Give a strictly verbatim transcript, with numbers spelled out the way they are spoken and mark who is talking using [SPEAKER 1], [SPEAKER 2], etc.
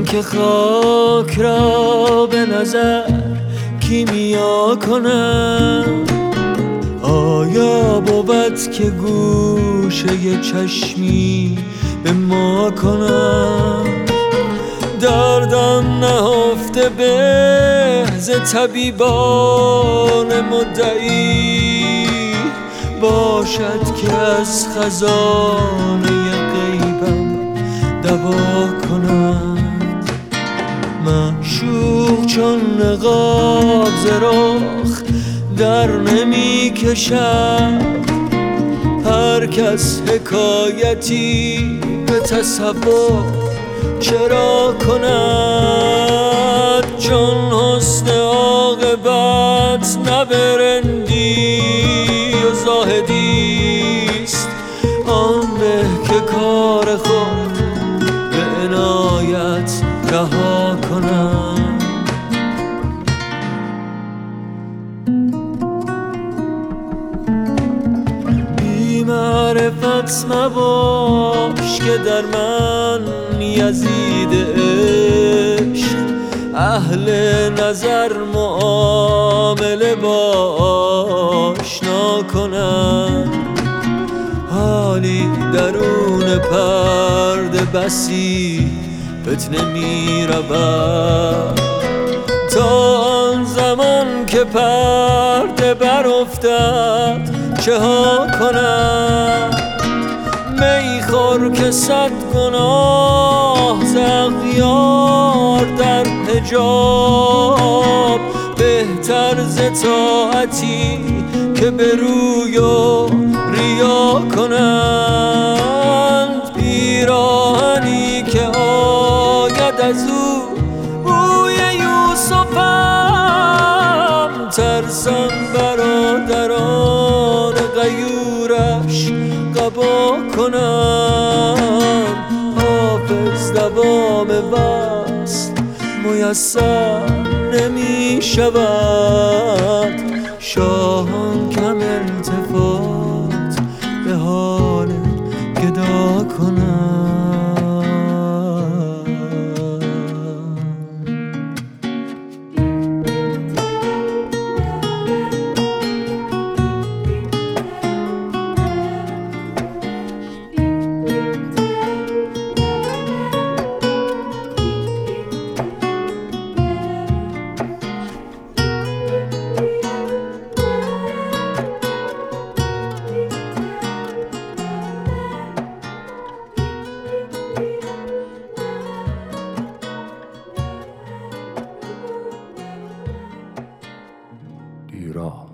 [SPEAKER 1] که خاک را به نظر کیمیا کنم؟ آیا بود که گوشه چشمی به ما کنم؟ دردم نهفته به ز طبیبان مدعی باشد که از خزانه غیبم دوا کنند. معشوق چون نقاب ز رخ در نمی کشد، هر کس حکایتی به تصور چرا کند؟ چون حسن عاقبت نه برندی و زاهدیست، آن به که کار خود به عنایت رها کنم. بی معرفت مباش که در من یزید عشق اهل نظر معامله با آشنا کنند. حالی درون پرده بسی فتنه می رود، تا آن زمان که پرده برافتد چه ها کنم؟ می خور که صد گناه ز اغیار در حجاب، بهتر ز طاعتی که به روی و ریا کنند. پیراهنی که آید از او بوی یوسفم، ترسم برادران غیورش قبا کنم. حافظ دوام وصل میسر نمی شود، شاهان کم التفات به حال گدا کنم.
[SPEAKER 2] ایران